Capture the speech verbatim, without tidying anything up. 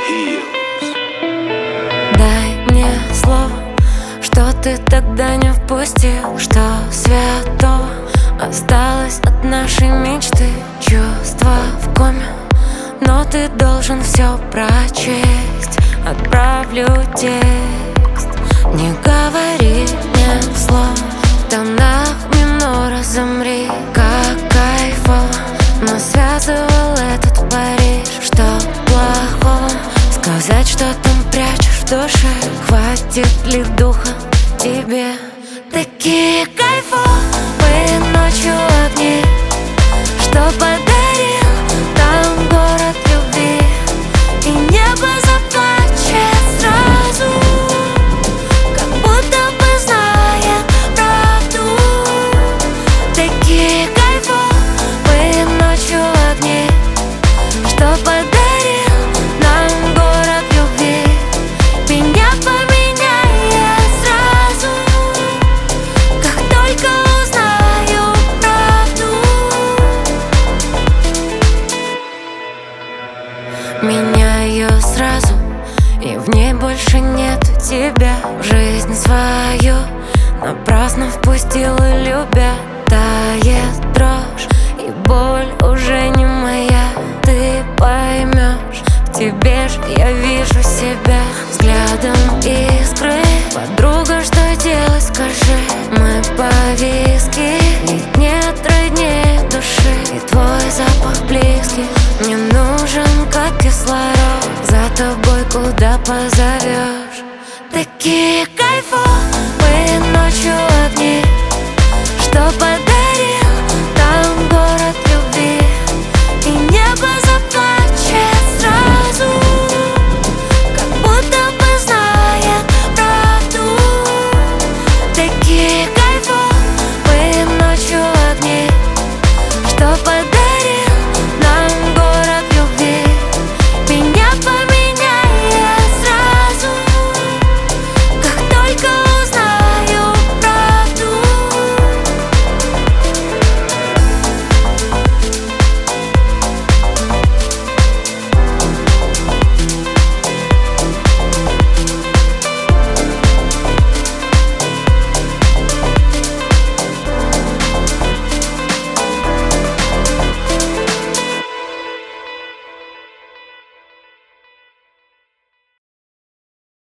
Hills. Дай мне слово, что ты тогда не впустил, что святого осталось от нашей мечты. Чувства в коме, но ты должен все прочесть. Отправлю текст. Не говори мне слов, в тонах минора замри. Как кайфово, но связывал этот Париж. Что плохого сказать, что там прячешь в душе? Хватит ли духа тебе? Такие кайфовые ночью огни, что подарил там город любви. И небо заплачет сразу, как будто бы знает правду. Такие кайфовые ночью огни, что подарил нам город любви. Меня поменяет сразу, как только узнаю правду. Меняю сразу, и в ней больше нет тебя. В жизнь свою напрасно впустил, и любя тает дрожь, и боль уже не моя. Ты поймешь, в тебе ж я вижу себя. Взглядом искры, подруга, что делать, скажи? Мы повиски, ведь нет роднее души. И твой запах близкий мне нужен, как кислород. За тобой куда позовешь. Такие кайфовые ночью